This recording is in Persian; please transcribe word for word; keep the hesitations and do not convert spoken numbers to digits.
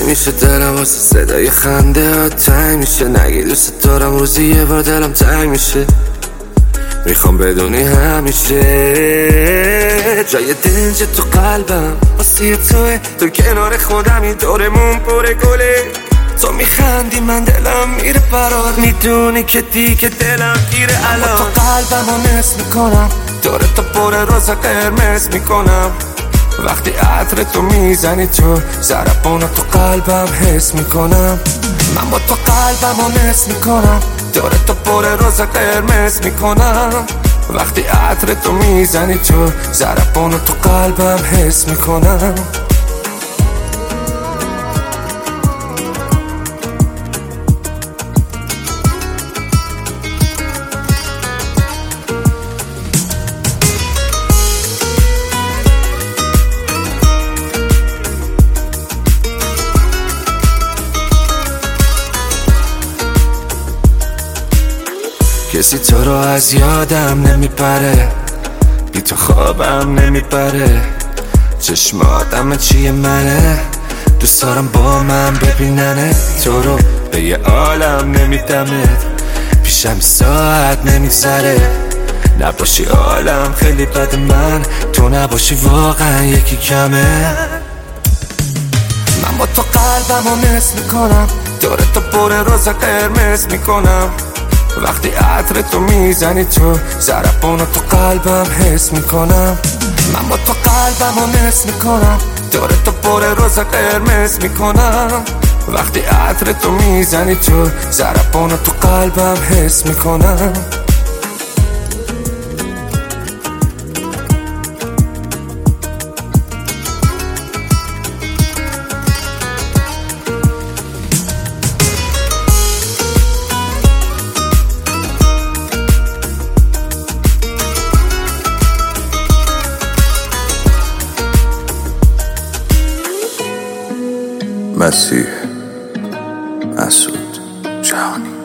نمیشه دلم واسه صدای خنده ها تنگ میشه. نگی دوست دارم روزی یه بار دلم تنگ میشه. میخوام بدونی همیشه جای دنج تو قلبم واسه توه. تو کنار خودمی دورمون پر گله. تو میخندی من دلم میره فرار. میدونی که دیگه دلم گیره الان. تو قلبمو نصف میکنم دور تو پر روز قرمز میکنم. وقتی عطر تو میزنی تو ضربانو تو قلبم حس میکنم. من با تو قلبمو نصف میکنم دور تو پر روز قرمز میکنم. وقتی عطر تو میزنی تو ضربانو تو قلبم حس میکنم. کسی تو رو از یادم نمیپره. بی تو خوابم نمیپره. چشماتم چیه منه. دوست دارم با من ببیننه. تو رو به یه عالم نمیدمت. پیشم ساعت نمیگذره. نباشی عالم خیلی بد من. تو نباشی واقعا یکی کمه. من با تو قلبمو نصف میکنم دور تو پر روز قرمز میکنم. وقتی عطر تو میزنی تو ضربانو تو قلبم حس میکنم. من با تو قلبمو نصف میکنم دور تو پر روز قرمز میکنم. وقتی عطر تو میزنی تو ضربانو تو قلبم حس میکنم. مسیح مسعود جهانی.